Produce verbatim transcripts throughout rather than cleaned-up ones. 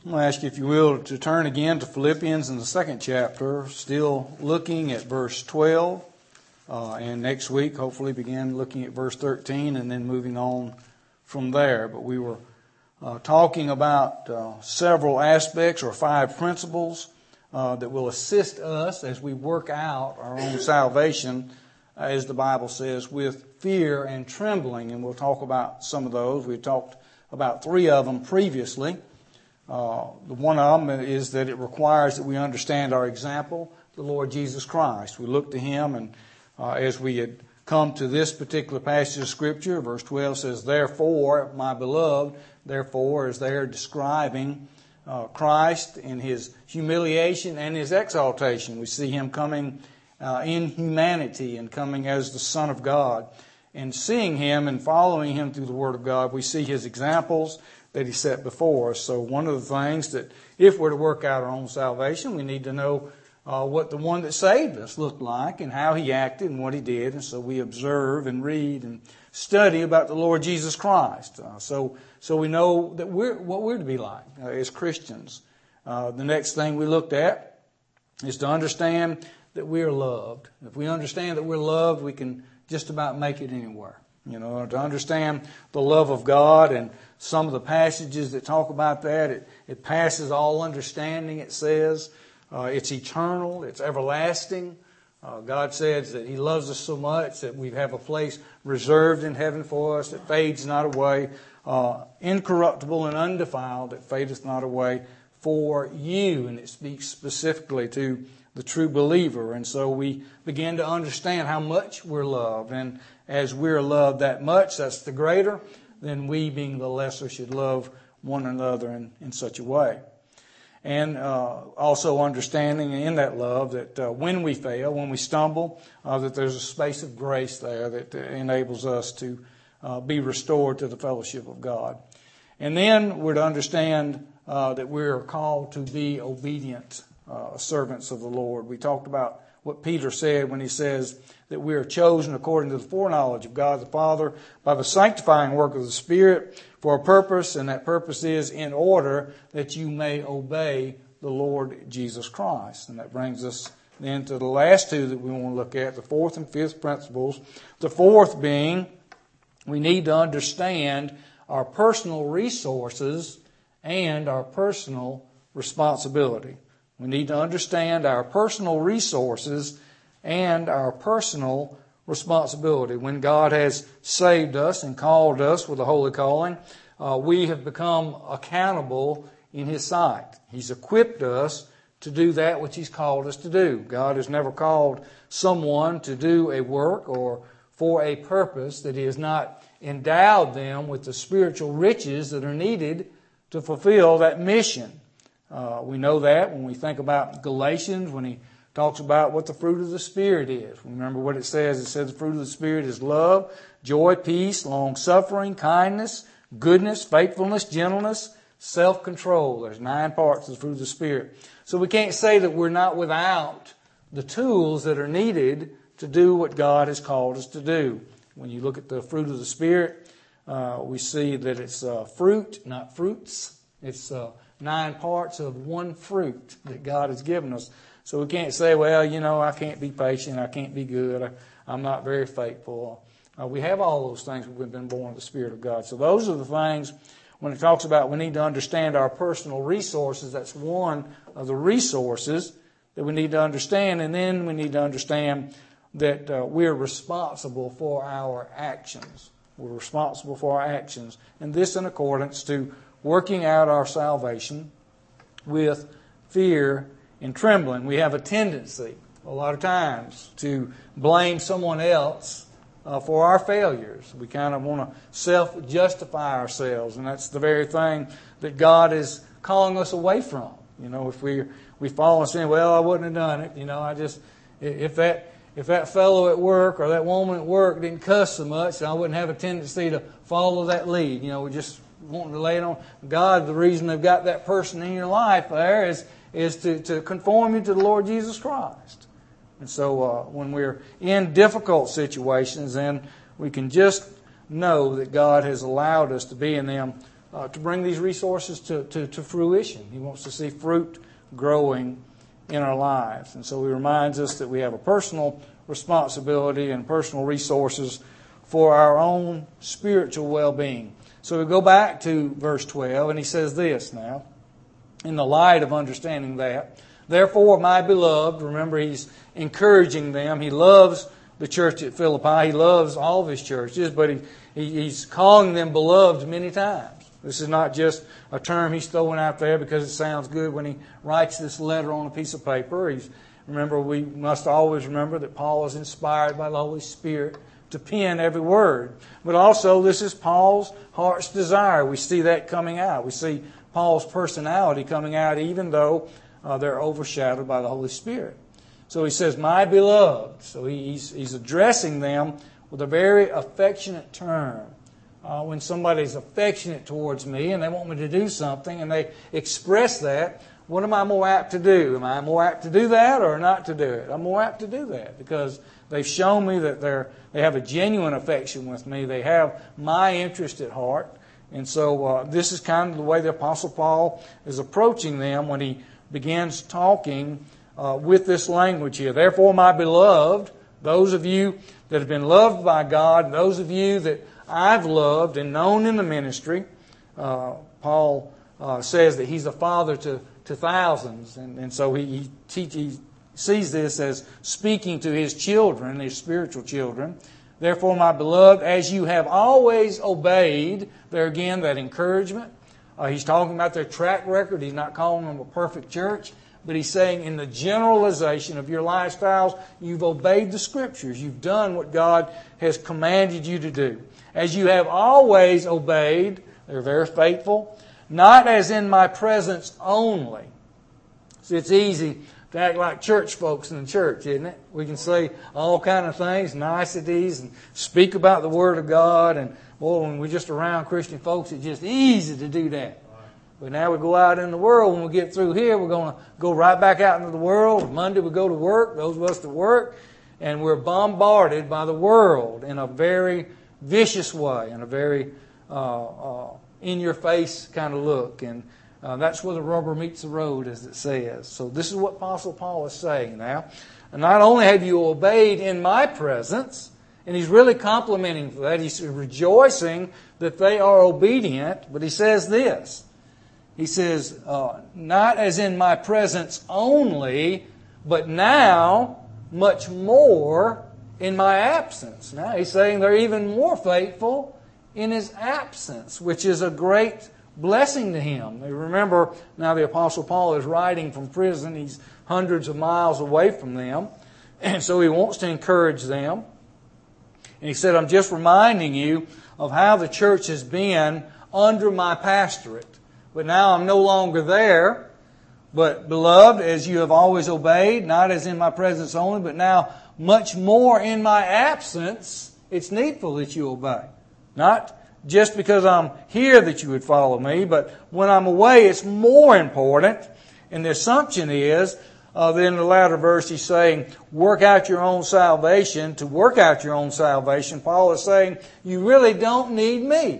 I'm going to ask you, if you will, to turn again to Philippians in the second chapter, still looking at verse twelve, uh, and next week hopefully begin looking at verse thirteen and then moving on from there. But we were uh, talking about uh, several aspects or five principles uh, that will assist us as we work out our own salvation, as the Bible says, with fear and trembling. And we'll talk about some of those. We talked about three of them previously. Uh, the one of them is that it requires that we understand our example, the Lord Jesus Christ. We look to Him, and uh, as we had come to this particular passage of Scripture, verse twelve says, "Therefore, my beloved," therefore is there describing uh, Christ in His humiliation and His exaltation. We see Him coming uh, in humanity and coming as the Son of God. And seeing Him and following Him through the Word of God, we see His examples that He set before us. So one of the things that, if we're to work out our own salvation, we need to know uh, what the one that saved us looked like and how He acted and what He did. And so we observe and read and study about the Lord Jesus Christ. Uh, so so we know that we're what we're to be like uh, as Christians. Uh, the next thing we looked at is to understand that we are loved. If we understand that we're loved, we can just about make it anywhere. You know, to understand the love of God and some of the passages that talk about that, it, it passes all understanding, it says. Uh, it's eternal, it's everlasting. Uh, God says that He loves us so much that we have a place reserved in heaven for us that fades not away, uh, incorruptible and undefiled, that fadeth not away for you. And it speaks specifically to the true believer. And so we begin to understand how much we're loved. And as we're loved that much, that's the greater, then we, being the lesser, should love one another in, in such a way. And uh, also understanding in that love that uh, when we fail, when we stumble, uh, that there's a space of grace there that uh, enables us to uh, be restored to the fellowship of God. And then we're to understand uh, that we're called to be obedient uh, servants of the Lord. We talked about what Peter said when he says that we are chosen according to the foreknowledge of God the Father by the sanctifying work of the Spirit for a purpose, and that purpose is in order that you may obey the Lord Jesus Christ. And that brings us then to the last two that we want to look at, the fourth and fifth principles. The fourth being, we need to understand our personal resources and our personal responsibility. We need to understand our personal resources and our personal responsibility. When God has saved us and called us with a holy calling, uh, we have become accountable in His sight. He's equipped us to do that which He's called us to do. God has never called someone to do a work or for a purpose that He has not endowed them with the spiritual riches that are needed to fulfill that mission. Uh, we know that when we think about Galatians, when he talks about what the fruit of the Spirit is. Remember what it says. It says the fruit of the Spirit is love, joy, peace, long-suffering, kindness, goodness, faithfulness, gentleness, self-control. There's nine parts of the fruit of the Spirit. So we can't say that we're not without the tools that are needed to do what God has called us to do. When you look at the fruit of the Spirit, uh, we see that it's uh, fruit, not fruits. It's uh, nine parts of one fruit that God has given us. So we can't say, well, you know, I can't be patient, I can't be good, I, I'm not very faithful. Uh, we have all those things when we've been born of the Spirit of God. So those are the things, when it talks about we need to understand our personal resources, that's one of the resources that we need to understand. And then we need to understand that uh, we're responsible for our actions. We're responsible for our actions. And this in accordance to working out our salvation with fear and trembling. We have a tendency, a lot of times, to blame someone else uh, for our failures. We kind of want to self-justify ourselves, and that's the very thing that God is calling us away from. You know, if we we fall and say, well, I wouldn't have done it. You know, I just, if that if that fellow at work or that woman at work didn't cuss so much, I wouldn't have a tendency to follow that lead. You know, we just wanting to lay it on God. The reason they've got that person in your life there is is to, to conform you to the Lord Jesus Christ. And so uh, when we're in difficult situations, then we can just know that God has allowed us to be in them uh, to bring these resources to, to, to fruition. He wants to see fruit growing in our lives. And so He reminds us that we have a personal responsibility and personal resources for our own spiritual well-being. So we go back to verse twelve, and he says this now, in the light of understanding that. Therefore, my beloved, remember he's encouraging them. He loves the church at Philippi. He loves all of his churches, but he, he, he's calling them beloved many times. This is not just a term he's throwing out there because it sounds good when he writes this letter on a piece of paper. He's, remember, we must always remember that Paul is inspired by the Holy Spirit to pen every word. But also, this is Paul's heart's desire. We see that coming out. We see Paul's personality coming out even though uh, they're overshadowed by the Holy Spirit. So he says, my beloved. So he's, he's addressing them with a very affectionate term. Uh, when somebody's affectionate towards me and they want me to do something and they express that, what am I more apt to do? Am I more apt to do that or not to do it? I'm more apt to do that because they've shown me that they're they have a genuine affection with me. They have my interest at heart. And so uh, this is kind of the way the Apostle Paul is approaching them when he begins talking uh, with this language here. Therefore, my beloved, those of you that have been loved by God, those of you that I've loved and known in the ministry, uh, Paul uh, says that he's a father to, to thousands. And, and so he, he, teach, he sees this as speaking to his children, his spiritual children. Therefore, my beloved, as you have always obeyed, there again, that encouragement. Uh, he's talking about their track record. He's not calling them a perfect church. But he's saying in the generalization of your lifestyles, you've obeyed the Scriptures. You've done what God has commanded you to do. As you have always obeyed, they're very faithful, not as in my presence only. See, it's easy to act like church folks in the church, isn't it? We can say all kind of things, niceties, and speak about the Word of God. And boy, when we're just around Christian folks, it's just easy to do that. But now we go out in the world. When we get through here, we're going to go right back out into the world. Monday we go to work, those of us that work, and we're bombarded by the world in a very vicious way, in a very uh, uh, in-your-face kind of look. And uh, that's where the rubber meets the road, as it says. So this is what Apostle Paul is saying now. And not only have you obeyed in my presence, and he's really complimenting for that. He's rejoicing that they are obedient. But he says this. He says, uh, not as in my presence only, but now much more in my absence. Now he's saying they're even more faithful in his absence, which is a great blessing to him. Remember, now the Apostle Paul is writing from prison. He's hundreds of miles away from them. And so he wants to encourage them. And he said, I'm just reminding you of how the church has been under my pastorate. But now I'm no longer there. But beloved, as you have always obeyed, not as in my presence only, but now much more in my absence, it's needful that you obey. Not just because I'm here that you would follow me, but when I'm away, it's more important. And the assumption is, uh, then in the latter verse, he's saying, work out your own salvation. To work out your own salvation, Paul is saying, you really don't need me.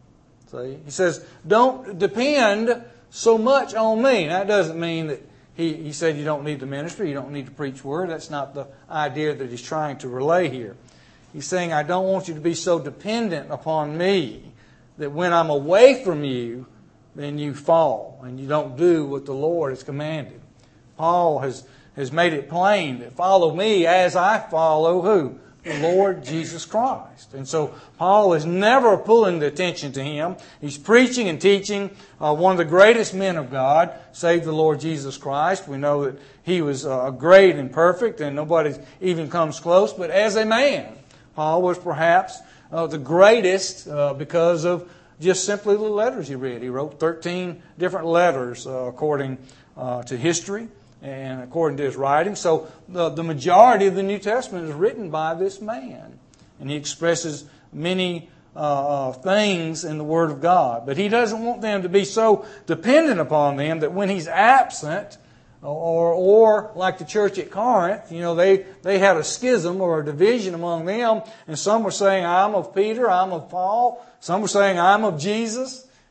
See? He says, don't depend so much on me. Now, that doesn't mean that he, he said you don't need the ministry, you don't need to preach word. That's not the idea that he's trying to relay here. He's saying, I don't want you to be so dependent upon me that when I'm away from you, then you fall and you don't do what the Lord has commanded. Paul has, has made it plain that follow me as I follow who? The Lord Jesus Christ. And so Paul is never pulling the attention to him. He's preaching and teaching uh, one of the greatest men of God, save the Lord Jesus Christ. We know that he was uh, great and perfect and nobody even comes close. But as a man, Paul was perhaps uh, the greatest uh, because of just simply the letters he read. He wrote thirteen different letters uh, according uh, to history and according to his writing. So the, the majority of the New Testament is written by this man. And he expresses many uh, things in the Word of God. But he doesn't want them to be so dependent upon them that when he's absent, or or like the church at Corinth, you know, they, they had a schism or a division among them. And some were saying, I'm of Peter, I'm of Paul. Some were saying, I'm of Jesus.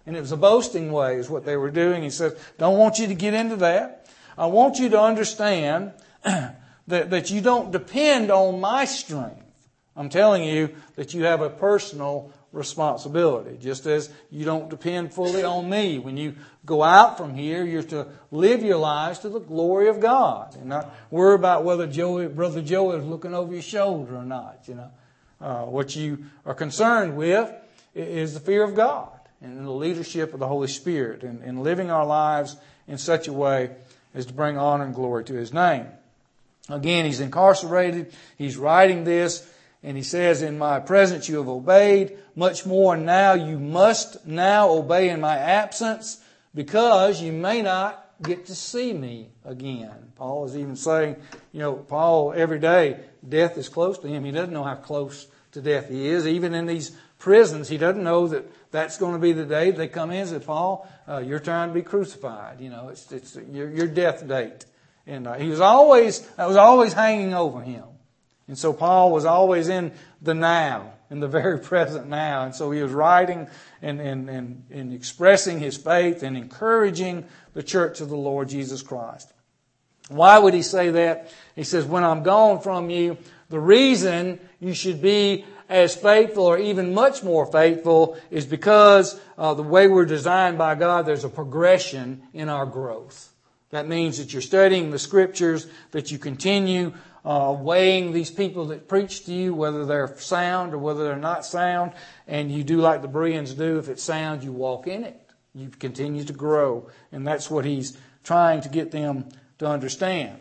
And it was a boasting way is what they were doing. He says, don't want you to get into that. I want you to understand that, that you don't depend on my strength. I'm telling you that you have a personal responsibility. Just as you don't depend fully on me. When you go out from here, you're to live your lives to the glory of God. And not worry about whether Joey, Brother Joey is looking over your shoulder or not. You know, uh, what you are concerned with is the fear of God and the leadership of the Holy Spirit, and, and living our lives in such a way as to bring honor and glory to His name. Again, he's incarcerated. He's writing this, and he says, in my presence you have obeyed. Much more now you must now obey in my absence, because you may not get to see me again. Paul is even saying, you know, Paul, every day, death is close to him. He doesn't know how close to death he is. Even in these prisons, he doesn't know that that's going to be the day they come in and say, Paul, uh, you're trying to be crucified. You know, it's it's your, your death date. And uh, he was always, that was always hanging over him. And so Paul was always in the now, in the very present now. And so he was writing and, and, and, and expressing his faith and encouraging the church of the Lord Jesus Christ. Why would he say that? He says, when I'm gone from you, the reason you should be as faithful or even much more faithful is because uh, the way we're designed by God, there's a progression in our growth. That means that you're studying the Scriptures, that you continue uh, weighing these people that preach to you, whether they're sound or whether they're not sound, and you do like the Bereans do. If it's sound, you walk in it. You continue to grow, and that's what he's trying to get them to understand.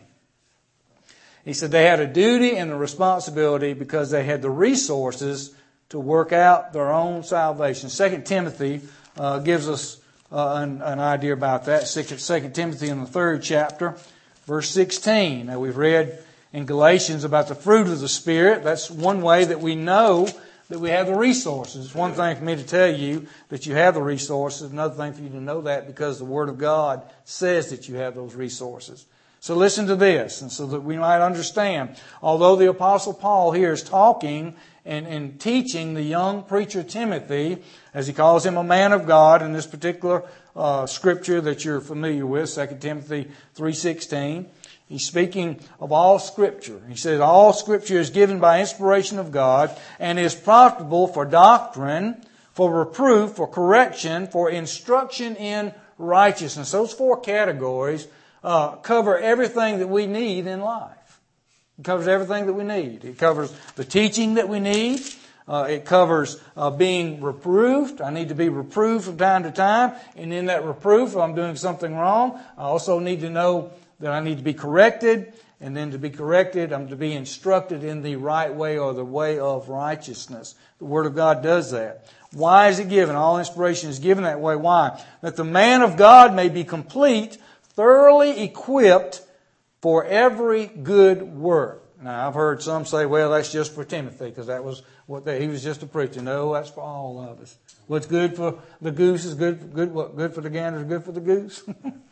He said they had a duty and a responsibility because they had the resources to work out their own salvation. Second Timothy uh, gives us uh, an, an idea about that. Second Timothy in the third chapter, verse sixteen. Now we've read in Galatians about the fruit of the Spirit. That's one way that we know that we have the resources. It's one thing for me to tell you that you have the resources. Another thing for you to know that because the Word of God says that you have those resources. So listen to this, and so that we might understand. Although the Apostle Paul here is talking and, and teaching the young preacher Timothy, as he calls him a man of God in this particular uh, scripture that you're familiar with, Second Timothy three sixteen, he's speaking of all Scripture. He says, all Scripture is given by inspiration of God and is profitable for doctrine, for reproof, for correction, for instruction in righteousness. Those four categories Uh, cover everything that we need in life. It covers everything that we need. It covers the teaching that we need. Uh, it covers uh, being reproved. I need to be reproved from time to time. And in that reproof, if I'm doing something wrong, I also need to know that I need to be corrected. And then to be corrected, I'm to be instructed in the right way or the way of righteousness. The Word of God does that. Why is it given? All inspiration is given that way. Why? That the man of God may be complete, thoroughly equipped for every good work. Now, I've heard some say, well, that's just for Timothy because that was what they, he was just a preacher. No, that's for all of us. What's good for the goose is good, good, what, good for the gander is good for the goose.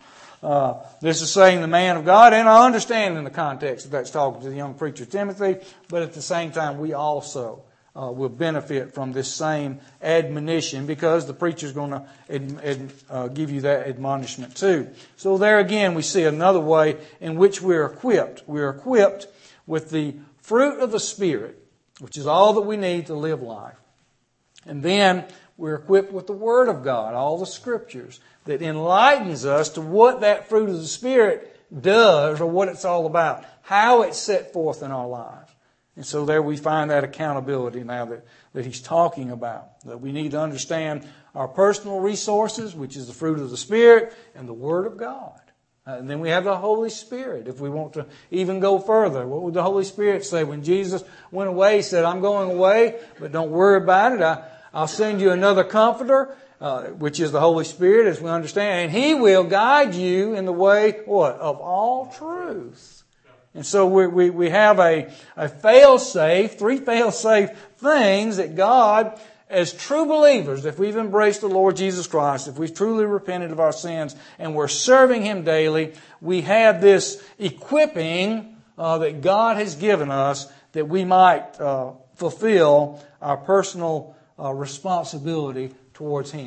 uh, this is saying the man of God, and I understand in the context that that's talking to the young preacher Timothy, but at the same time, we also Uh, will benefit from this same admonition because the preacher is going to ad, ad, uh, give you that admonishment too. So there again we see another way in which we're equipped. We're equipped with the fruit of the Spirit, which is all that we need to live life. And then we're equipped with the Word of God, all the Scriptures, that enlightens us to what that fruit of the Spirit does or what it's all about, how it's set forth in our lives. And so there we find that accountability now that, that he's talking about. That we need to understand our personal resources, which is the fruit of the Spirit, and the Word of God. Uh, and then we have the Holy Spirit, if we want to even go further. What would the Holy Spirit say? When Jesus went away, he said, I'm going away, but don't worry about it. I, I'll send you another comforter, uh, which is the Holy Spirit, as we understand. And He will guide you in the way, what? Of all truth. And so we we, we have a, a fail-safe, three fail-safe things that God, as true believers, if we've embraced the Lord Jesus Christ, if we've truly repented of our sins and we're serving Him daily, we have this equipping uh, that God has given us that we might uh, fulfill our personal uh, responsibility towards Him.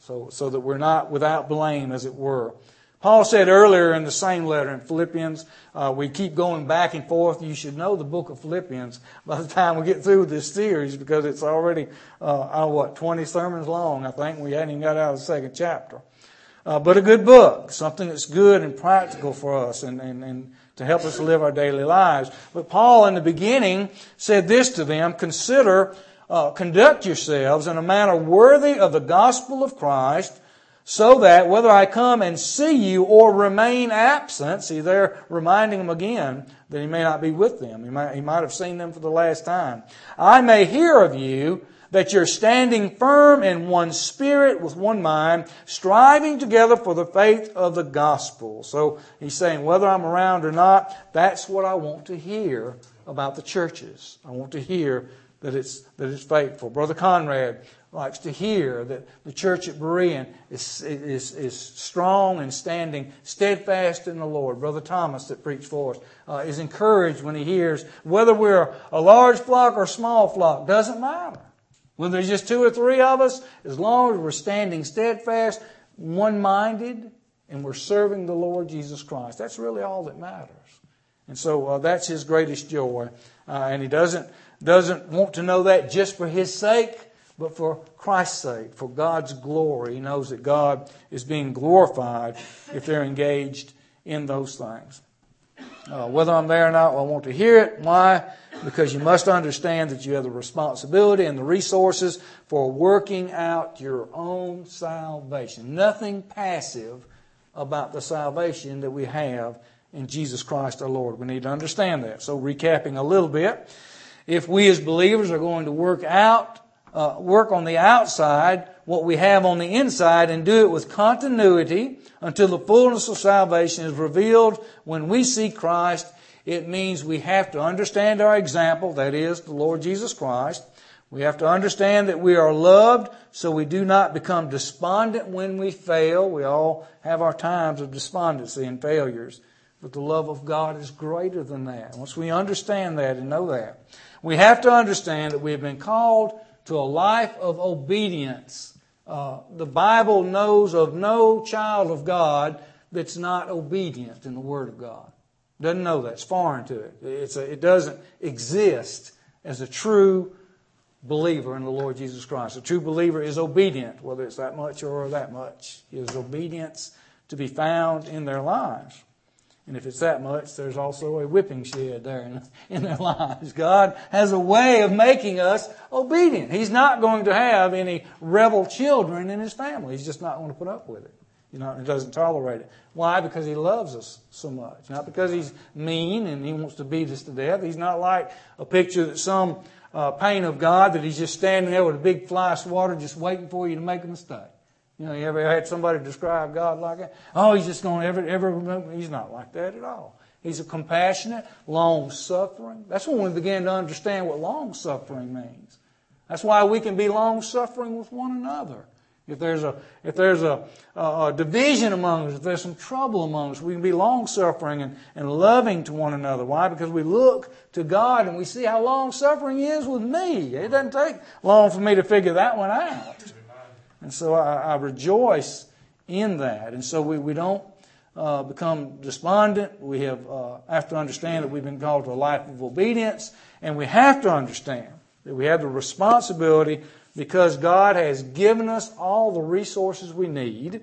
so, so that we're not without blame, as it were. Paul said earlier in the same letter in Philippians, uh, we keep going back and forth. You should know the book of Philippians by the time we get through this series, because it's already, uh, oh, what, twenty sermons long, I think. We hadn't even got out of the second chapter. Uh, but a good book, something that's good and practical for us and, and, and to help us live our daily lives. But Paul in the beginning said this to them, consider, uh, conduct yourselves in a manner worthy of the gospel of Christ, so that whether I come and see you or remain absent, see, they're reminding them again that he may not be with them. He might, he might have seen them for the last time. I may hear of you that you're standing firm in one spirit with one mind, striving together for the faith of the gospel. So he's saying whether I'm around or not, that's what I want to hear about the churches. I want to hear that it's, that it's faithful. Brother Conrad likes to hear that the church at Berean is, is, is strong and standing steadfast in the Lord. Brother Thomas, that preached for us, uh, is encouraged when he hears whether we're a large flock or a small flock, doesn't matter. Whether there's just two or three of us, as long as we're standing steadfast, one-minded, and we're serving the Lord Jesus Christ. That's really all that matters. And so uh, that's his greatest joy. Uh, and he doesn't, doesn't want to know that just for his sake, but for Christ's sake, for God's glory. He knows that God is being glorified if they're engaged in those things. Uh, whether I'm there or not, well, I want to hear it. Why? Because you must understand that you have the responsibility and the resources for working out your own salvation. Nothing passive about the salvation that we have in Jesus Christ our Lord. We need to understand that. So recapping a little bit, if we as believers are going to work out Uh, work on the outside what we have on the inside and do it with continuity until the fullness of salvation is revealed when we see Christ, it means we have to understand our example, that is, the Lord Jesus Christ. We have to understand that we are loved so we do not become despondent when we fail. We all have our times of despondency and failures, but the love of God is greater than that. Once we understand that and know that, we have to understand that we have been called to a life of obedience. Uh, the Bible knows of no child of God that's not obedient in the Word of God. Doesn't know that. It's foreign to it. It's a, it doesn't exist as a true believer in the Lord Jesus Christ. A true believer is obedient, whether it's that much or that much. Is obedience to be found in their lives. And if it's that much, there's also a whipping shed there in, in their lives. God has a way of making us obedient. He's not going to have any rebel children in His family. He's just not going to put up with it. You know, He doesn't tolerate it. Why? Because He loves us so much. Not because He's mean and He wants to beat us to death. He's not like a picture that some uh, paint of God that He's just standing there with a big fly swatter just waiting for you to make a mistake. You know, you ever had somebody describe God like that? Oh, He's just going to ever, ever remember. He's not like that at all. He's a compassionate, long-suffering. That's when we begin to understand what long-suffering means. That's why we can be long-suffering with one another. If there's a if there's a, a, a division among us, if there's some trouble among us, we can be long-suffering and, and loving to one another. Why? Because we look to God and we see how long-suffering He is with me. It doesn't take long for me to figure that one out. And so I, I rejoice in that. And so we, we don't uh, become despondent. We have uh, have to understand that we've been called to a life of obedience. And we have to understand that we have the responsibility because God has given us all the resources we need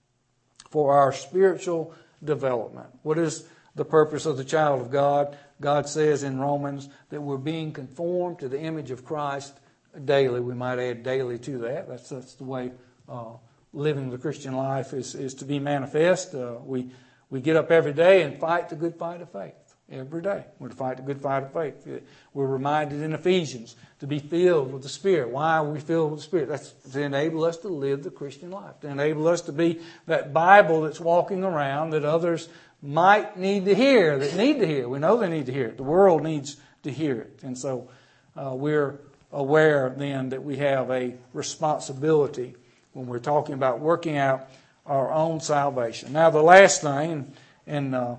for our spiritual development. What is the purpose of the child of God? God says in Romans that we're being conformed to the image of Christ daily. We might add daily to that. That's that's the way uh, living the Christian life is, is to be manifest. Uh, we we get up every day and fight the good fight of faith. Every day we're to fight the good fight of faith. We're reminded in Ephesians to be filled with the Spirit. Why are we filled with the Spirit? That's to enable us to live the Christian life. To enable us to be that Bible that's walking around that others might need to hear, that need to hear. We know they need to hear it. The world needs to hear it. And so uh, we're aware then that we have a responsibility when we're talking about working out our own salvation. Now the last thing, and uh,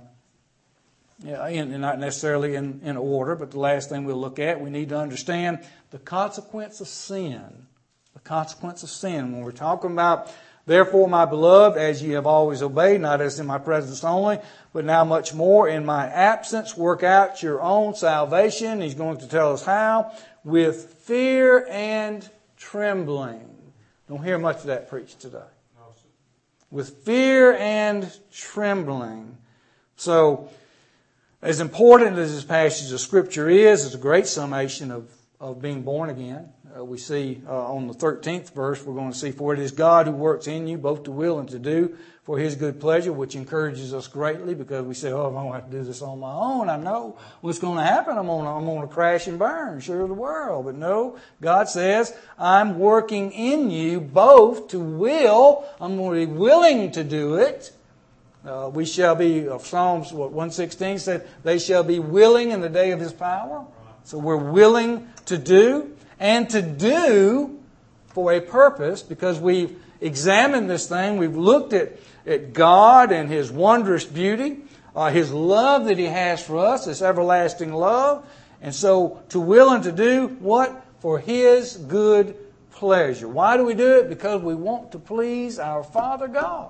in, in, not necessarily in, in order, but the last thing we'll look at, we need to understand the consequence of sin. The consequence of sin. When we're talking about Therefore, my beloved, as ye have always obeyed, not as in my presence only, but now much more in my absence, work out your own salvation. He's going to tell us how. With fear and trembling. Don't hear much of that preached today. With fear and trembling. So, as important as this passage of Scripture is, it's a great summation of, of being born again. Uh, we see uh, on the thirteenth verse, we're going to see, for it is God who works in you both to will and to do for His good pleasure, which encourages us greatly because we say, oh, I don't have to do this on my own. I know what's going to happen. I'm going to, I'm going to crash and burn, sure the world. But no, God says, I'm working in you both to will. I'm going to be willing to do it. Uh, we shall be, uh, Psalms what, one sixteen said, they shall be willing in the day of His power. So we're willing to do. And to do for a purpose, because we've examined this thing, we've looked at, at God and His wondrous beauty, uh, His love that He has for us, this everlasting love. And so to will and to do what? For His good pleasure. Why do we do it? Because we want to please our Father God.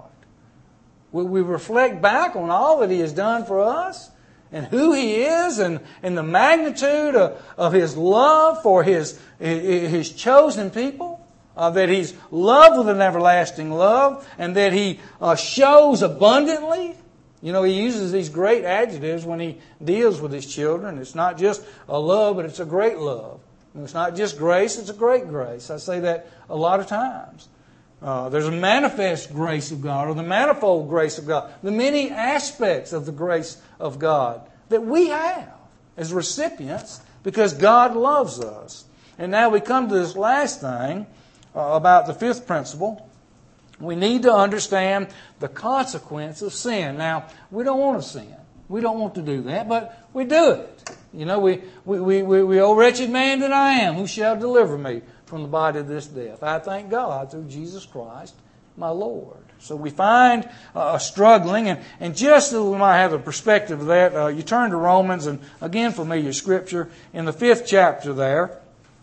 We, we reflect back on all that He has done for us, and who He is, and, and the magnitude of, of His love for His, His chosen people, uh, that He's loved with an everlasting love, and that He uh, shows abundantly. You know, He uses these great adjectives when He deals with His children. It's not just a love, but it's a great love. And it's not just grace, it's a great grace. I say that a lot of times. Uh, there's a manifest grace of God, or the manifold grace of God, the many aspects of the grace of God that we have as recipients because God loves us. And now we come to this last thing uh, about the fifth principle. We need to understand the consequence of sin. Now, we don't want to sin. We don't want to do that, but we do it. You know, we, we, we, we, we oh wretched man that I am, who shall deliver me from the body of this death? I thank God through Jesus Christ, my Lord. So we find uh, struggling, and, and just so we might have a perspective of that, uh, you turn to Romans, and again, familiar scripture, in the fifth chapter there,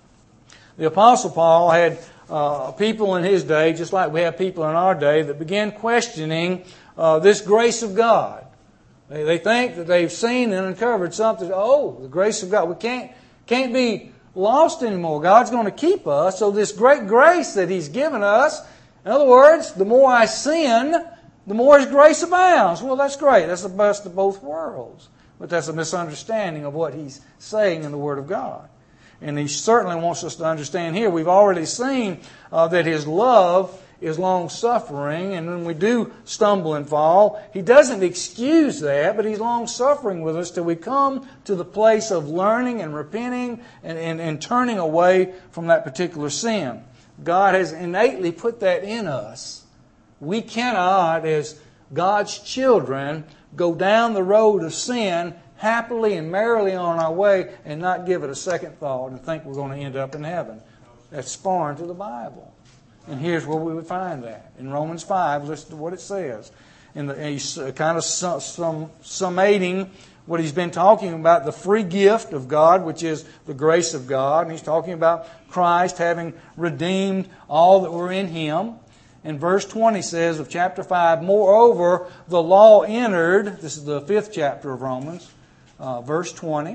the Apostle Paul had uh, people in his day, just like we have people in our day, that began questioning uh, this grace of God. They, they think that they've seen and uncovered something. Oh, the grace of God. We can't can't be lost anymore. God's going to keep us. So this great grace that He's given us, in other words, the more I sin, the more His grace abounds. Well, that's great. That's the best of both worlds. But that's a misunderstanding of what He's saying in the Word of God. And He certainly wants us to understand here. We've already seen uh, that His love is long-suffering, and when we do stumble and fall, He doesn't excuse that, but He's long-suffering with us till we come to the place of learning and repenting and, and, and turning away from that particular sin. God has innately put that in us. We cannot, as God's children, go down the road of sin happily and merrily on our way and not give it a second thought and think we're going to end up in heaven. That's foreign to the Bible. And here's where we would find that. In Romans five, listen to what it says. In the, he's kind of sum, sum, summating what he's been talking about, the free gift of God, which is the grace of God. And he's talking about Christ having redeemed all that were in Him. And verse twenty says of chapter five, moreover, the law entered, this is the fifth chapter of Romans, uh, verse twenty.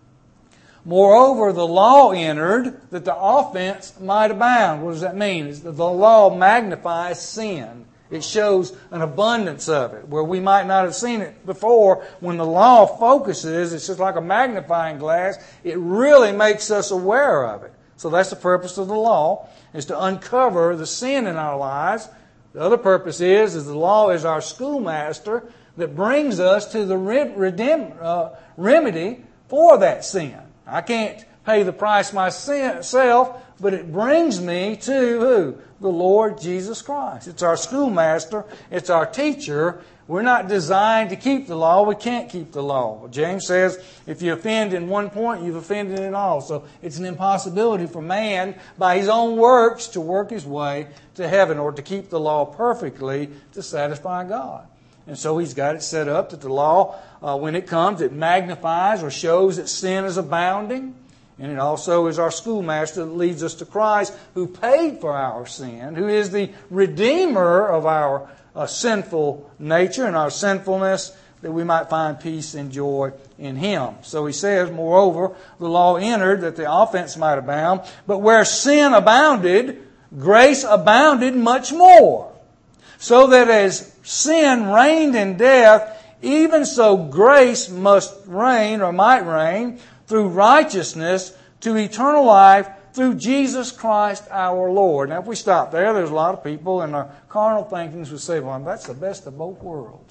Moreover, the law entered that the offense might abound. What does that mean? The law magnifies sin. It shows an abundance of it, where we might not have seen it before. When the law focuses, it's just like a magnifying glass. It really makes us aware of it. So that's the purpose of the law, is to uncover the sin in our lives. The other purpose is, is the law is our schoolmaster that brings us to the redem- uh, remedy for that sin. I can't pay the price myself, but it brings me to who? The Lord Jesus Christ. It's our schoolmaster. It's our teacher. We're not designed to keep the law. We can't keep the law. James says, if you offend in one point, you've offended in all. So it's an impossibility for man, by his own works, to work his way to heaven or to keep the law perfectly to satisfy God. And so he's got it set up that the law, uh, when it comes, it magnifies or shows that sin is abounding. And it also is our schoolmaster that leads us to Christ, who paid for our sin, who is the Redeemer of our uh, sinful nature and our sinfulness, that we might find peace and joy in Him. So he says, moreover, the law entered that the offense might abound, but where sin abounded, grace abounded much more. So that as sin reigned in death, even so grace must reign, or might reign, through righteousness to eternal life through Jesus Christ our Lord. Now if we stop there, there's a lot of people in our carnal thinkings who say, well, that's the best of both worlds.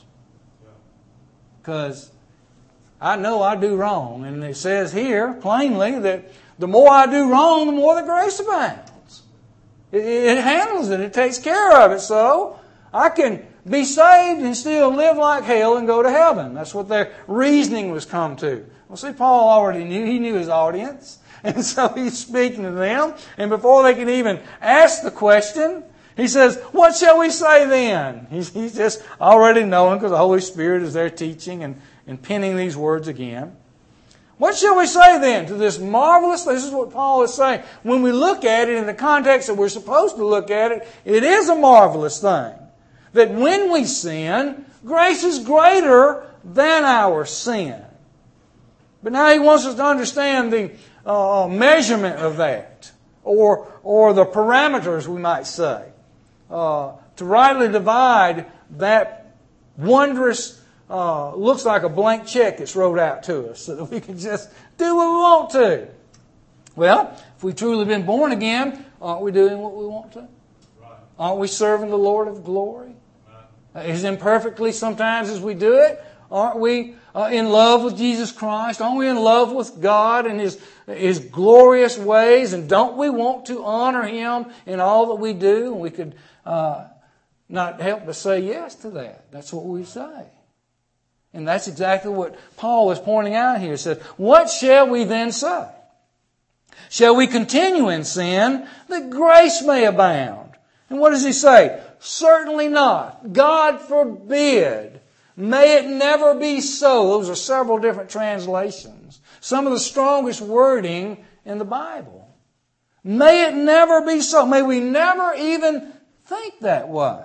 Because I know I do wrong. And it says here plainly that the more I do wrong, the more the grace abounds. It, it handles it. It takes care of it. So I can be saved and still live like hell and go to heaven. That's what their reasoning was come to. Well, see, Paul already knew. He knew his audience. And so he's speaking to them. And before they can even ask the question, he says, what shall we say then? He's, he's just already knowing, because the Holy Spirit is there teaching and, and penning these words again. What shall we say then to this marvelous, this is what Paul is saying. When we look at it in the context that we're supposed to look at it, it is a marvelous thing. That when we sin, grace is greater than our sin. But now he wants us to understand the uh, measurement of that, or, or the parameters, we might say. Uh, to rightly divide that wondrous, uh, looks like a blank check that's wrote out to us, so that we can just do what we want to. Well, if we've truly been born again, aren't we doing what we want to? Right. Aren't we serving the Lord of glory? Right. As imperfectly sometimes as we do it, aren't we uh, in love with Jesus Christ? Aren't we in love with God and His, His glorious ways? And don't we want to honor Him in all that we do? And we could Uh, not help but say yes to that. That's what we say. And that's exactly what Paul is pointing out here. He says, what shall we then say? Shall we continue in sin that grace may abound? And what does he say? Certainly not. God forbid. May it never be so. Those are several different translations. Some of the strongest wording in the Bible. May it never be so. May we never even think that way.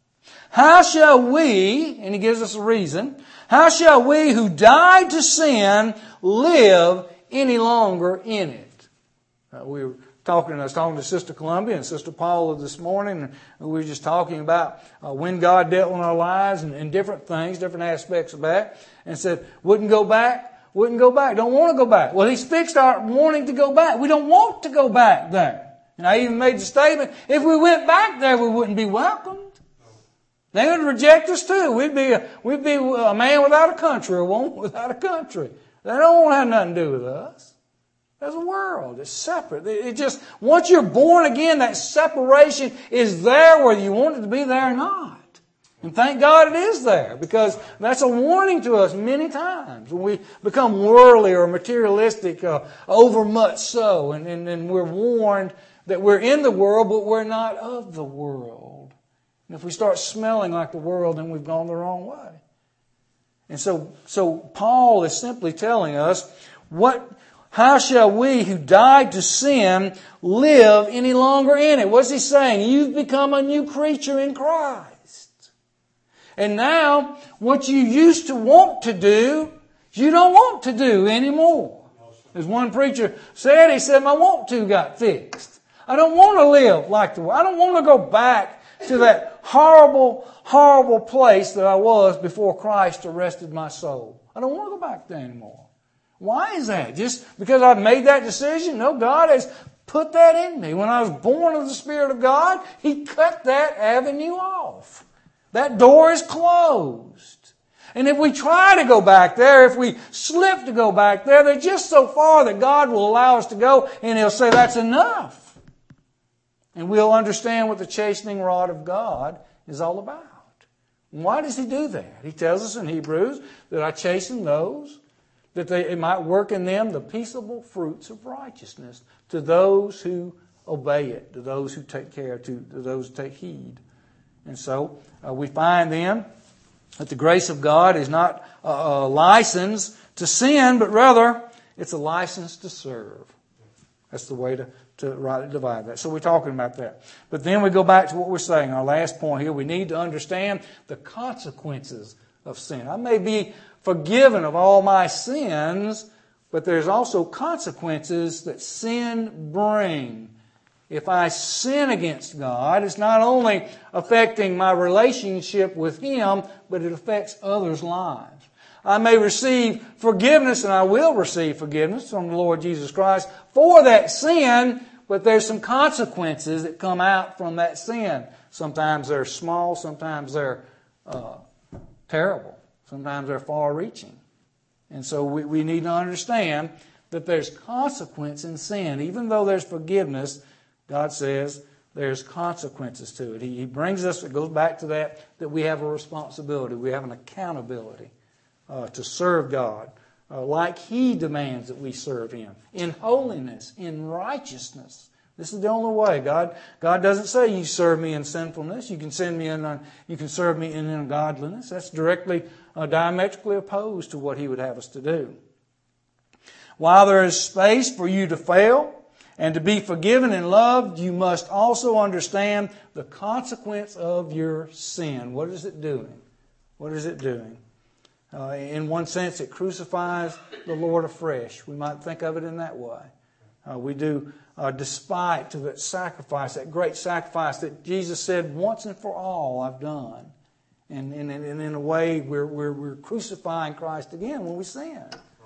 How shall we, and he gives us a reason, how shall we who died to sin live any longer in it? Uh, we were talking, I was talking to Sister Columbia and Sister Paula this morning, and we were just talking about uh, when God dealt in our lives and, and different things, different aspects of that, and said, wouldn't go back, wouldn't go back, don't want to go back. Well, He's fixed our wanting to go back. We don't want to go back there. And I even made the statement, if we went back there, we wouldn't be welcomed. They would reject us too. We'd be a, we'd be a man without a country, or a woman without a country. They don't want to have nothing to do with us. There's a world. It's separate. It just, once you're born again, that separation is there whether you want it to be there or not. And thank God it is there, because that's a warning to us many times when we become worldly or materialistic, uh, overmuch so, and, and, and we're warned that we're in the world, but we're not of the world. And if we start smelling like the world, then we've gone the wrong way. And so, so Paul is simply telling us, what, how shall we who died to sin live any longer in it? What's he saying? You've become a new creature in Christ. And now, what you used to want to do, you don't want to do anymore. As one preacher said, he said, my want to got fixed. I don't want to live like the world. I don't want to go back to that horrible, horrible place that I was before Christ arrested my soul. I don't want to go back there anymore. Why is that? Just because I've made that decision? No, God has put that in me. When I was born of the Spirit of God, He cut that avenue off. That door is closed. And if we try to go back there, if we slip to go back there, they're just so far that God will allow us to go, and He'll say that's enough. And we'll understand what the chastening rod of God is all about. Why does He do that? He tells us in Hebrews that I chasten those, that they, it might work in them the peaceable fruits of righteousness to those who obey it, to those who take care, to, to those who take heed. And so uh, we find then that the grace of God is not a, a license to sin, but rather it's a license to serve. That's the way to, to rightly divide that. So we're talking about that. But then we go back to what we're saying. Our last point here, we need to understand the consequences of sin. I may be forgiven of all my sins, but there's also consequences that sin brings. If I sin against God, it's not only affecting my relationship with Him, but it affects others' lives. I may receive forgiveness, and I will receive forgiveness from the Lord Jesus Christ for that sin, but there's some consequences that come out from that sin. Sometimes they're small, sometimes they're uh, terrible, sometimes they're far-reaching. And so we, we need to understand that there's consequence in sin. Even though there's forgiveness, God says there's consequences to it. He, he brings us, it goes back to that, that we have a responsibility, we have an accountability uh, to serve God uh, like He demands that we serve Him, in holiness, in righteousness. This is the only way. God, God doesn't say you serve me in sinfulness. You can send me in, you can serve me in ungodliness. That's directly, uh, diametrically opposed to what He would have us to do. While there is space for you to fail and to be forgiven and loved, you must also understand the consequence of your sin. What is it doing? What is it doing? Uh, in one sense, it crucifies the Lord afresh. We might think of it in that way. Uh, we do, uh, despite to that sacrifice, that great sacrifice that Jesus said, once and for all I've done. And, and, and in a way, we're, we're, we're crucifying Christ again when we sin.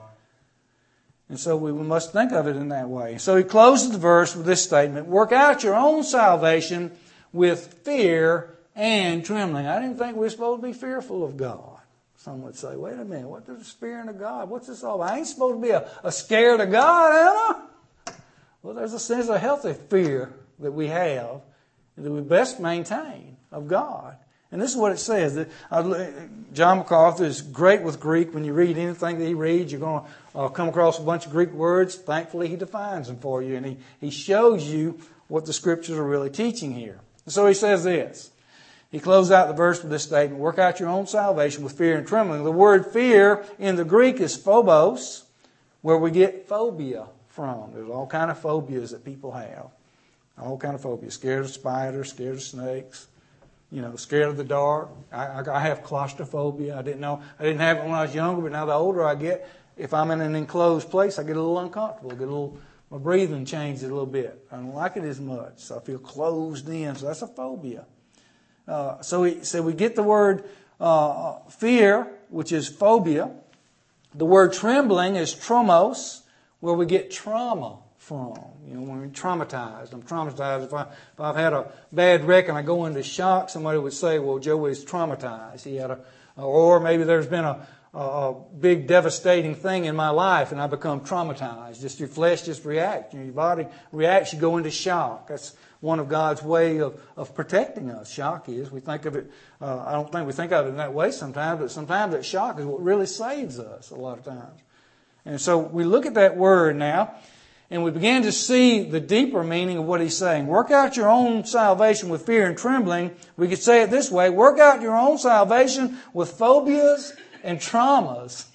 And so we must think of it in that way. So he closes the verse with this statement, work out your own salvation with fear and trembling. I didn't think we were supposed to be fearful of God. Some would say, wait a minute, what is fearing of God? What's this all about? I ain't supposed to be a, a scared of God, am I? Well, there's a sense of healthy fear that we have that we best maintain of God. And this is what it says. That, uh, John MacArthur is great with Greek. When you read anything that he reads, you're going to uh, come across a bunch of Greek words. Thankfully, he defines them for you. And he, he shows you what the Scriptures are really teaching here. And so he says this. He closes out the verse with this statement, work out your own salvation with fear and trembling. The word fear in the Greek is phobos, where we get phobia from. There's all kind of phobias that people have. All kind of phobias. Scared of spiders, scared of snakes. You know, scared of the dark. I, I, I have claustrophobia. I didn't know. I didn't have it when I was younger, but now the older I get, if I'm in an enclosed place, I get a little uncomfortable. I get a little, my breathing changes a little bit. I don't like it as much. So I feel closed in. So that's a phobia. Uh, so, we, so we get the word uh, fear, which is phobia. The word trembling is tromos, where we get trauma from. You know, when we're traumatized. I'm traumatized. If, I, if I've had a bad wreck and I go into shock, somebody would say, well, Joey's traumatized. He had a, or maybe there's been a, a big devastating thing in my life and I become traumatized. Just your flesh just reacts. Your body reacts. You go into shock. That's one of God's way of, of protecting us. Shock is. We think of it, uh, I don't think we think of it in that way sometimes, but sometimes that shock is what really saves us a lot of times. And so we look at that word now, and we begin to see the deeper meaning of what he's saying. Work out your own salvation with fear and trembling. We could say it this way. Work out your own salvation with phobias and traumas.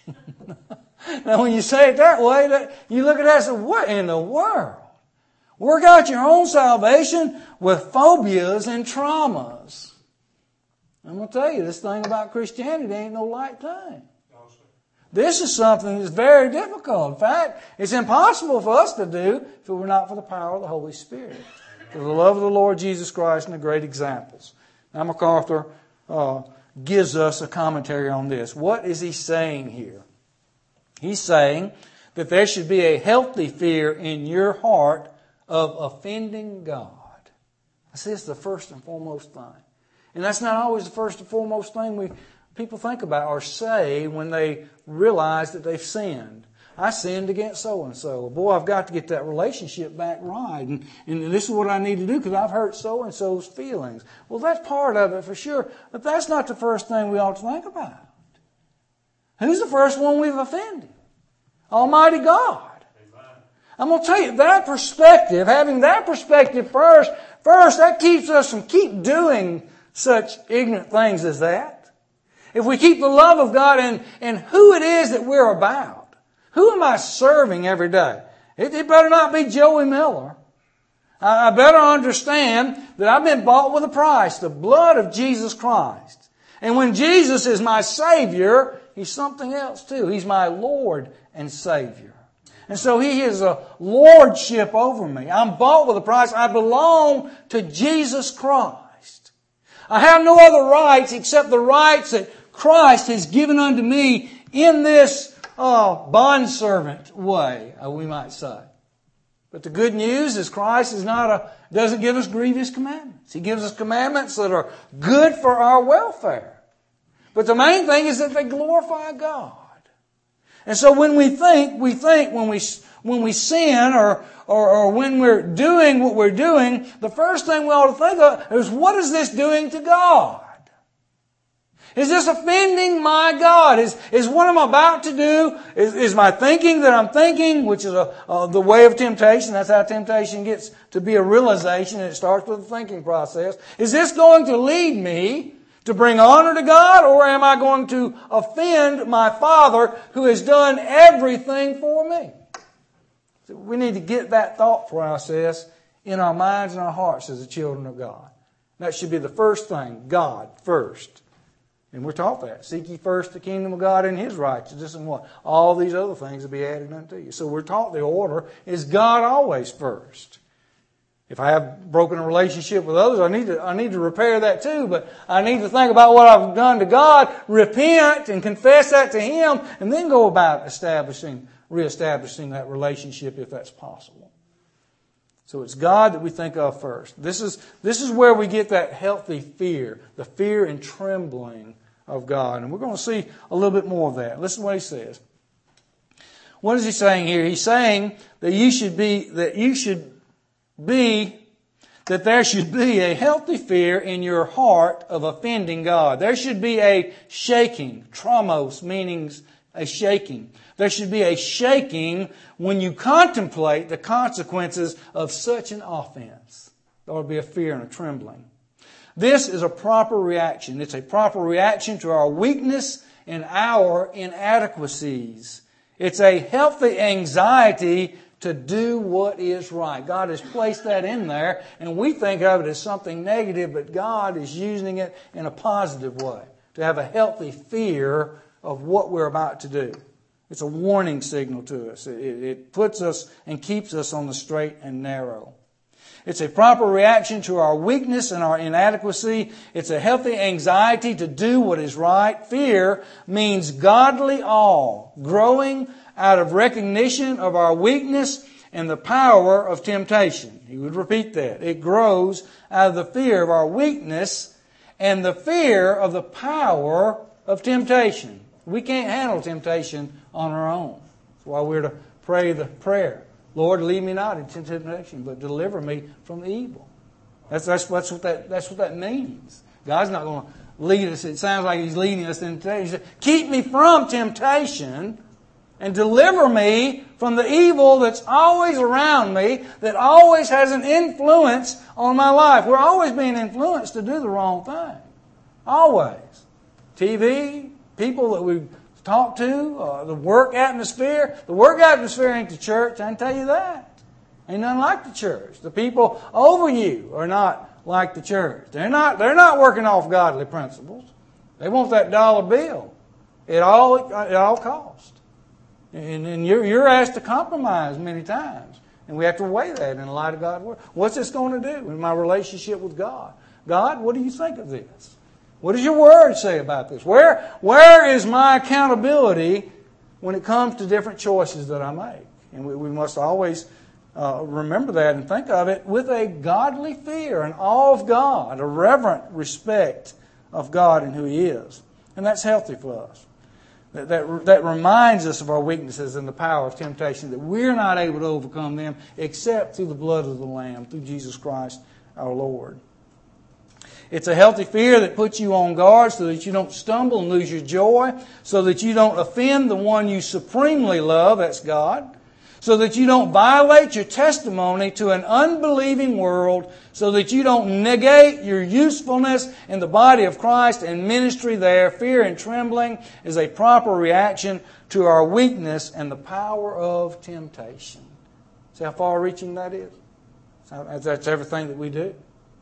Now, when you say it that way, that, you look at that and say, what in the world? Work out your own salvation with phobias and traumas. I'm going to tell you, this thing about Christianity ain't no light thing. This is something that's very difficult. In fact, it's impossible for us to do if it were not for the power of the Holy Spirit. For the love of the Lord Jesus Christ and the great examples. Now, MacArthur uh, gives us a commentary on this. What is he saying here? He's saying that there should be a healthy fear in your heart of offending God. I see it's the first and foremost thing. And that's not always the first and foremost thing we people think about or say when they realize that they've sinned. I sinned against so-and-so. Boy, I've got to get that relationship back right. And, and this is what I need to do because I've hurt so-and-so's feelings. Well, that's part of it for sure. But that's not the first thing we ought to think about. Who's the first one we've offended? Almighty God. I'm going to tell you, that perspective, having that perspective first, first, that keeps us from keep doing such ignorant things as that. If we keep the love of God and, and who it is that we're about. Who am I serving every day? It, it better not be Joey Miller. I, I better understand that I've been bought with a price, the blood of Jesus Christ. And when Jesus is my Savior, He's something else too. He's my Lord and Savior. And so He is a lordship over me. I'm bought with a price. I belong to Jesus Christ. I have no other rights except the rights that Christ has given unto me in this uh, bondservant way, we might say. But the good news is Christ is not a, doesn't give us grievous commandments. He gives us commandments that are good for our welfare. But the main thing is that they glorify God. And so when we think, we think when we when we sin or, or, or when we're doing what we're doing, the first thing we ought to think of is, what is this doing to God? Is this offending my God? Is, is what I'm about to do, is, is my thinking that I'm thinking, which is a, uh, the way of temptation. That's how temptation gets to be a realization. It starts with the thinking process. Is this going to lead me to bring honor to God, or am I going to offend my Father who has done everything for me? So we need to get that thought process in our minds and our hearts as the children of God. That should be the first thing, God first. And we're taught that. Seek ye first the kingdom of God and His righteousness, and what? All these other things will be added unto you. So we're taught the order is God always first. If I have broken a relationship with others, I need to I need to repair that too. But I need to think about what I've done to God, repent and confess that to Him, and then go about establishing, reestablishing that relationship if that's possible. So it's God that we think of first. This is this is where we get that healthy fear, the fear and trembling of God. And we're going to see a little bit more of that. Listen to what He says. What is He saying here? He's saying that you should be that you should be that there should be a healthy fear in your heart of offending God. There should be a shaking. Tromos means a shaking. There should be a shaking when you contemplate the consequences of such an offense. There ought to be a fear and a trembling. This is a proper reaction. It's a proper reaction to our weakness and our inadequacies. It's a healthy anxiety to do what is right. God has placed that in there, and we think of it as something negative, but God is using it in a positive way, to have a healthy fear of what we're about to do. It's a warning signal to us. It, it puts us and keeps us on the straight and narrow. It's a proper reaction to our weakness and our inadequacy. It's a healthy anxiety to do what is right. Fear means godly awe, growing out of recognition of our weakness and the power of temptation. He would repeat that. It grows out of the fear of our weakness and the fear of the power of temptation. We can't handle temptation on our own. That's why we're to pray the prayer. Lord, lead me not into temptation, but deliver me from the evil. That's, that's, that's, what, that, that's what that means. God's not going to lead us. It sounds like He's leading us into temptation. He said, keep me from temptation and deliver me from the evil that's always around me, that always has an influence on my life. We're always being influenced to do the wrong thing. Always. T V, people that we talk to, uh, the work atmosphere. The work atmosphere ain't the church, I can tell you that. Ain't nothing like the church. The people over you are not like the church. They're not, they're not working off godly principles. They want that dollar bill at all, at all cost. And, and you're, you're asked to compromise many times. And we have to weigh that in the light of God's Word. What's this going to do in my relationship with God? God, what do you think of this? What does your Word say about this? Where, where is my accountability when it comes to different choices that I make? And we, we must always uh, remember that and think of it with a godly fear, an awe of God, a reverent respect of God and who He is. And that's healthy for us. That, that, that reminds us of our weaknesses and the power of temptation, that we're not able to overcome them except through the blood of the Lamb, through Jesus Christ our Lord. It's a healthy fear that puts you on guard so that you don't stumble and lose your joy, so that you don't offend the one you supremely love, that's God, so that you don't violate your testimony to an unbelieving world, so that you don't negate your usefulness in the body of Christ and ministry there. Fear and trembling is a proper reaction to our weakness and the power of temptation. See how far-reaching that is? That's everything that we do.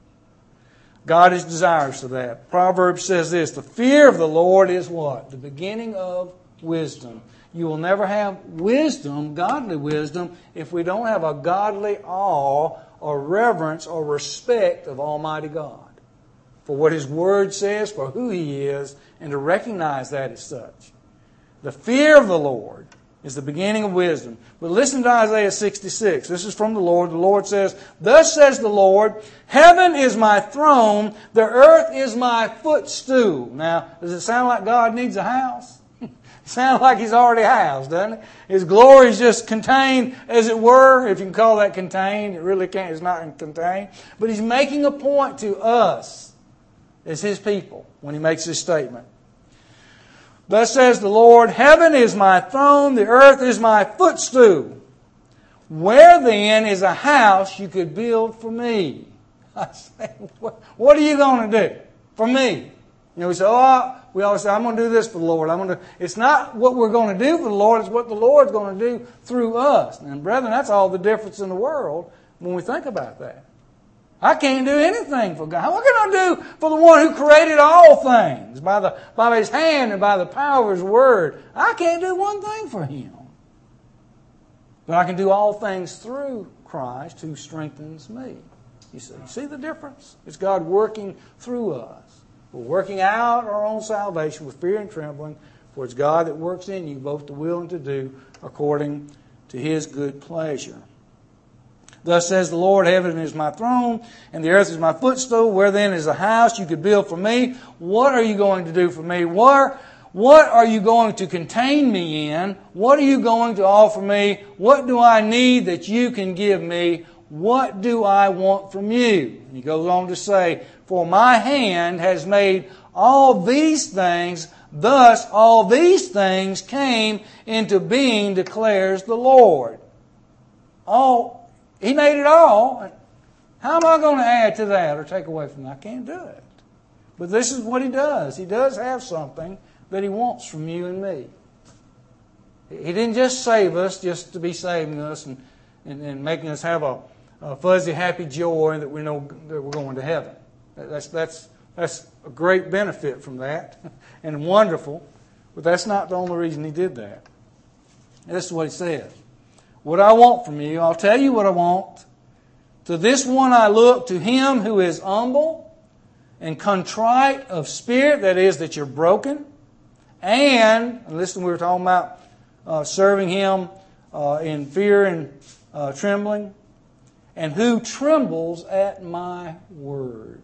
God is desirous of that. Proverbs says this, the fear of the Lord is what? The beginning of wisdom. You will never have wisdom, godly wisdom, if we don't have a godly awe or reverence or respect of Almighty God. For what His Word says, for who He is, and to recognize that as such. The fear of the Lord is the beginning of wisdom. But listen to Isaiah sixty-six. This is from the Lord. The Lord says, thus says the Lord, heaven is my throne, the earth is my footstool. Now, does it sound like God needs a house? It sounds like He's already housed, doesn't it? His glory is just contained, as it were, if you can call that contained. It really can't. It's not contained. But He's making a point to us as His people when He makes this statement. Thus says the Lord, heaven is my throne, the earth is my footstool. Where then is a house you could build for me? I say, what are you going to do for me? You know, we say, oh, we always say, I'm going to do this for the Lord. I'm going to. It's not what we're going to do for the Lord, it's what the Lord's going to do through us. And brethren, that's all the difference in the world when we think about that. I can't do anything for God. What can I do for the one who created all things by the by His hand and by the power of His Word? I can't do one thing for Him. But I can do all things through Christ who strengthens me. You see, see the difference? It's God working through us. We're working out our own salvation with fear and trembling, for it's God that works in you both to will and to do according to His good pleasure. Thus says the Lord, heaven is my throne, and the earth is my footstool. Where then is a house you could build for me? What are you going to do for me? Where, what are you going to contain me in? What are you going to offer me? What do I need that you can give me? What do I want from you? And he goes on to say, for my hand has made all these things, thus all these things came into being, declares the Lord. All He made it all. How am I going to add to that or take away from that? I can't do it. But this is what He does. He does have something that He wants from you and me. He didn't just save us just to be saving us and, and, and making us have a, a fuzzy, happy joy that we know that we're going to heaven. That's, that's, that's a great benefit from that and wonderful. But that's not the only reason He did that. This is what He says. What I want from you, I'll tell you what I want. To this one I look, to him who is humble and contrite of spirit, that is, that you're broken. And, and listen, we were talking about uh, serving Him uh, in fear and uh, trembling. And who trembles at my word.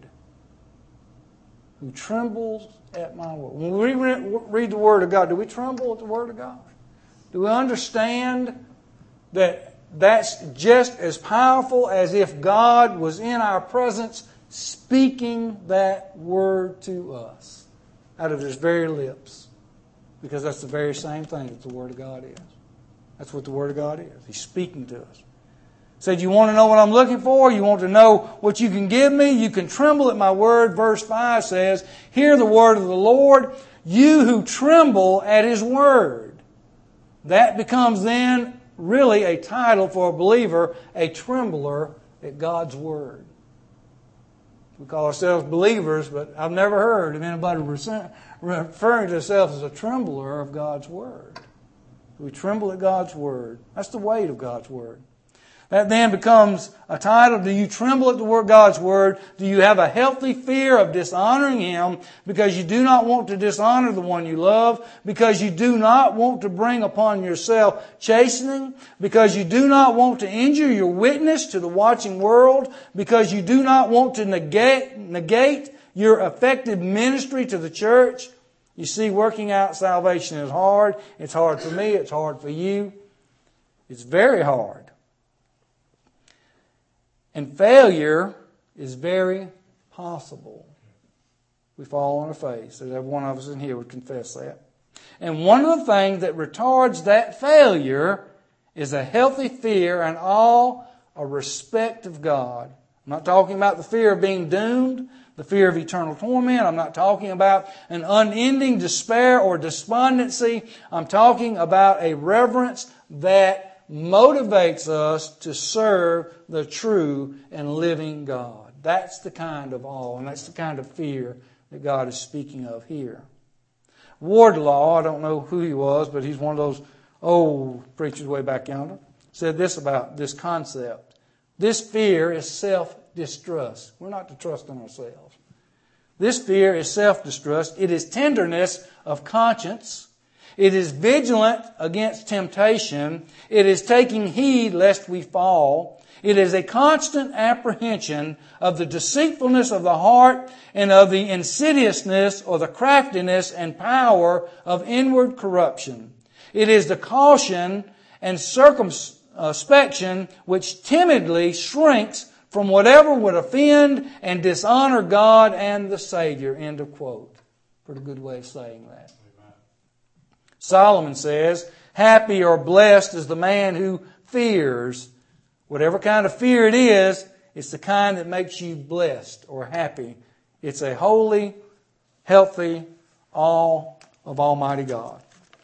Who trembles at my word. When we read the Word of God, do we tremble at the Word of God? Do we understand that that's just as powerful as if God was in our presence speaking that word to us out of His very lips? Because that's the very same thing that the Word of God is. That's what the Word of God is. He's speaking to us. Said, you want to know what I'm looking for? You want to know what you can give me? You can tremble at my word. Verse five says, hear the word of the Lord, you who tremble at His word. That becomes then really a title for a believer, a trembler at God's Word. We call ourselves believers, but I've never heard of anybody referring to themselves as a trembler of God's Word. We tremble at God's Word. That's the weight of God's Word. That then becomes a title. Do you tremble at the word God's Word? Do you have a healthy fear of dishonoring Him because you do not want to dishonor the one you love? Because you do not want to bring upon yourself chastening? Because you do not want to injure your witness to the watching world? Because you do not want to negate, negate your effective ministry to the church? You see, working out salvation is hard. It's hard for me. It's hard for you. It's very hard. And failure is very possible. We fall on our face. There's every one of us in here would confess that. And one of the things that retards that failure is a healthy fear and awe, a respect of God. I'm not talking about the fear of being doomed, the fear of eternal torment. I'm not talking about an unending despair or despondency. I'm talking about a reverence that motivates us to serve the true and living God. That's the kind of awe, and that's the kind of fear that God is speaking of here. Wardlaw, I don't know who he was, but he's one of those old preachers way back yonder, said this about this concept. This fear is self-distrust. We're not to trust in ourselves. This fear is self-distrust. It is tenderness of conscience. It is vigilant against temptation. It is taking heed lest we fall. It is a constant apprehension of the deceitfulness of the heart and of the insidiousness or the craftiness and power of inward corruption. It is the caution and circumspection which timidly shrinks from whatever would offend and dishonor God and the Savior. End of quote. Pretty good way of saying that. Amen. Solomon says, happy or blessed is the man who fears. Whatever kind of fear it is, it's the kind that makes you blessed or happy. It's a holy, healthy awe of Almighty God.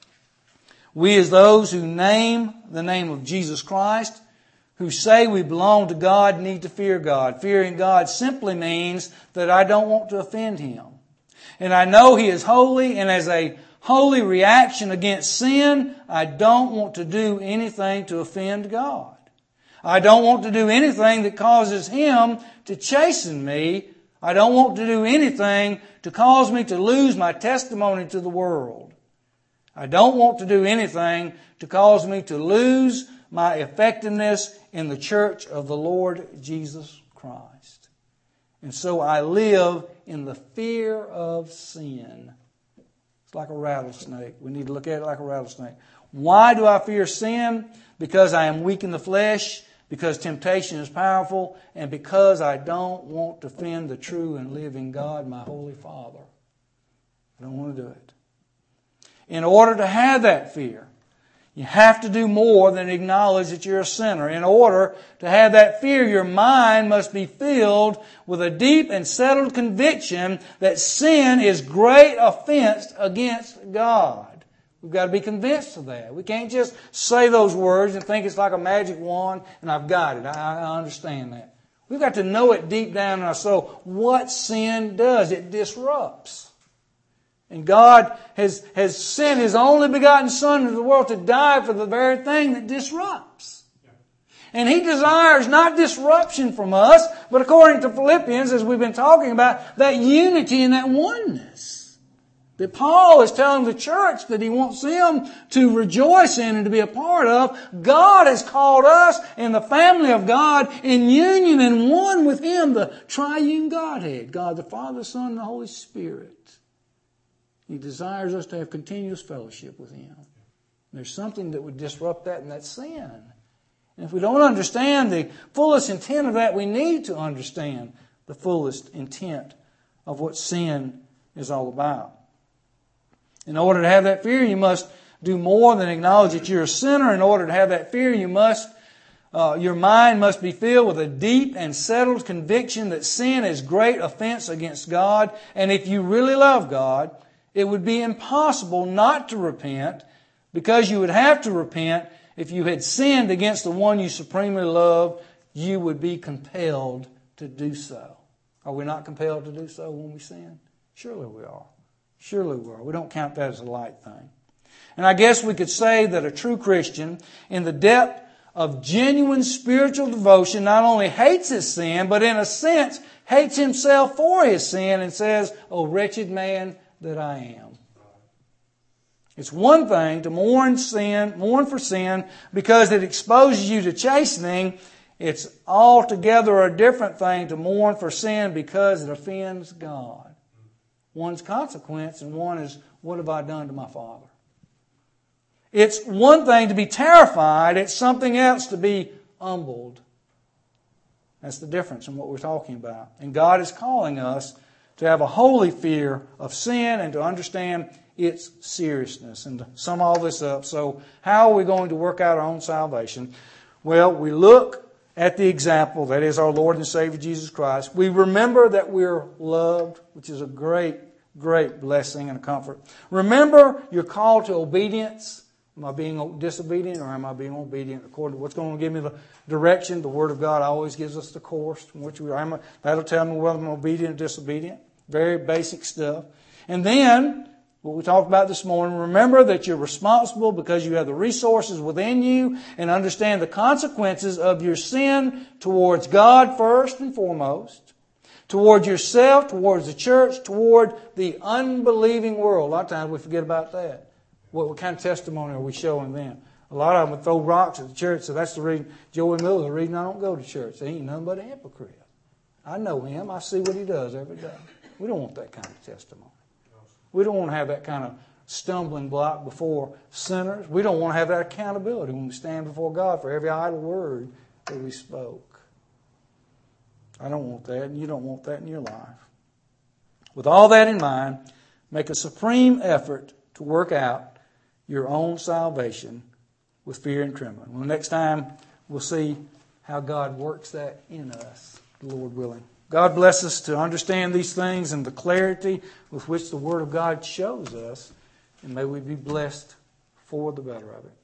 We as those who name the name of Jesus Christ, who say we belong to God, need to fear God. Fearing God simply means that I don't want to offend Him. And I know He is holy, and as a holy reaction against sin, I don't want to do anything to offend God. I don't want to do anything that causes Him to chasten me. I don't want to do anything to cause me to lose my testimony to the world. I don't want to do anything to cause me to lose my effectiveness in the church of the Lord Jesus Christ. And so I live in the fear of sin. It's like a rattlesnake. We need to look at it like a rattlesnake. Why do I fear sin? Because I am weak in the flesh, because temptation is powerful, and because I don't want to offend the true and living God, my Holy Father. I don't want to do it. In order to have that fear, you have to do more than acknowledge that you're a sinner. In order to have that fear, your mind must be filled with a deep and settled conviction that sin is great offense against God. We've got to be convinced of that. We can't just say those words and think it's like a magic wand and I've got it. I, I understand that. We've got to know it deep down in our soul what sin does. It disrupts. And God has, has sent His only begotten Son into the world to die for the very thing that disrupts. And He desires not disruption from us, but according to Philippians, as we've been talking about, that unity and that oneness. That Paul is telling the church that he wants them to rejoice in and to be a part of. God has called us in the family of God in union and one with Him, the triune Godhead, God the Father, Son, and the Holy Spirit. He desires us to have continuous fellowship with Him. There's something that would disrupt that, and that's sin. And if we don't understand the fullest intent of that, we need to understand the fullest intent of what sin is all about. In order to have that fear, you must do more than acknowledge that you're a sinner. In order to have that fear, you must, uh, your mind must be filled with a deep and settled conviction that sin is great offense against God. And if you really love God, it would be impossible not to repent, because you would have to repent. If you had sinned against the one you supremely love, you would be compelled to do so. Are we not compelled to do so when we sin? Surely we are. Surely we are. We don't count that as a light thing. And I guess we could say that a true Christian, in the depth of genuine spiritual devotion, not only hates his sin, but in a sense hates himself for his sin and says, "Oh, wretched man that I am." It's one thing to mourn sin, mourn for sin because it exposes you to chastening. It's altogether a different thing to mourn for sin because it offends God. One's consequence and one is, what have I done to my Father? It's one thing to be terrified. It's something else to be humbled. That's the difference in what we're talking about. And God is calling us to have a holy fear of sin and to understand its seriousness. And to sum all this up, so how are we going to work out our own salvation? Well, we look at the example, that is our Lord and Savior Jesus Christ. We remember that we're loved, which is a great, great blessing and a comfort. Remember your call to obedience. Am I being disobedient or am I being obedient according to what's going to give me the direction? The Word of God always gives us the course from which we are. That'll tell me whether I'm obedient or disobedient. Very basic stuff. And then, what we talked about this morning, remember that you're responsible because you have the resources within you and understand the consequences of your sin towards God first and foremost, toward yourself, towards the church, toward the unbelieving world. A lot of times we forget about that. What, what kind of testimony are we showing them? A lot of them would throw rocks at the church, so that's the reason, Joey Miller, the reason I don't go to church. He ain't nothing but a hypocrite. I know him. I see what he does every day. We don't want that kind of testimony. We don't want to have that kind of stumbling block before sinners. We don't want to have that accountability when we stand before God for every idle word that we spoke. I don't want that, and you don't want that in your life. With all that in mind, make a supreme effort to work out your own salvation with fear and trembling. Well, next time we'll see how God works that in us, the Lord willing. God bless us to understand these things and the clarity with which the Word of God shows us, and may we be blessed for the better of it.